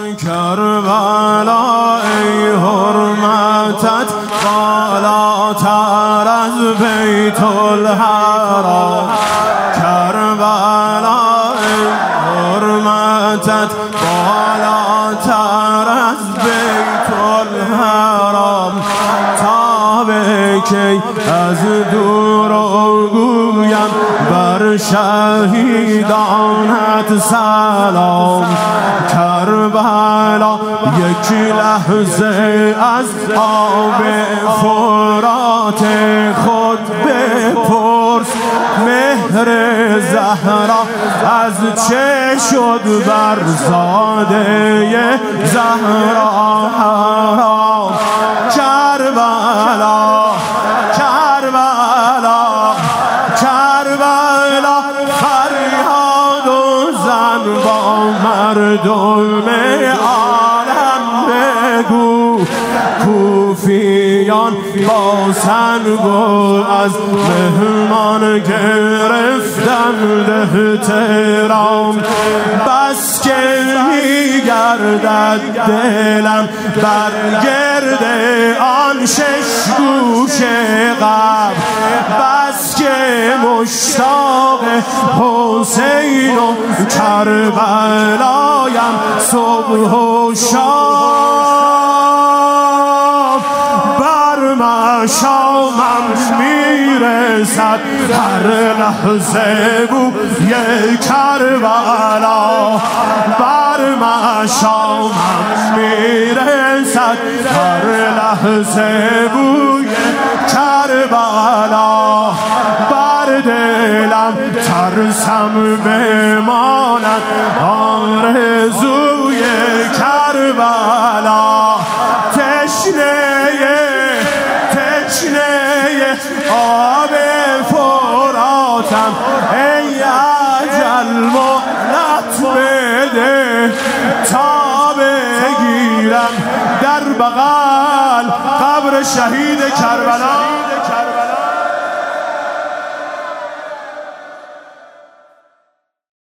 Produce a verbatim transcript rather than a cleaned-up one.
کربلا ای حرمتت بالاتر از بیت الحرام، کربلا ای حرمتت بالاتر از بیت الحرام. تا به کی از دور گویم بر شهیدانت سلام، کربلا یک لحظه از آب فرات خود بپرس، مهر زهرا از چه شد بر زاده زهرا حرام. کربلا کربلا کربلا فریاد و زن با مردم عالم بگو، کوفیان با سنگ و از مهمان گرفتن احترام. بس که میگردد دلم بر گرد آن شش گوش قبر، بس که مشتاق حسین و کربلایم صبح و شام. بر مشامم میرسد هر لحظه بوی کربلا، بر مشامم میرسد هر لحظه بوی کربلا. بر دلم ترسم بماند آرزوی کربلا. تشنه تشنه آب فراتم ای اجل مهلت بده، تا بگیرم در بغل قبر شهید کربلا.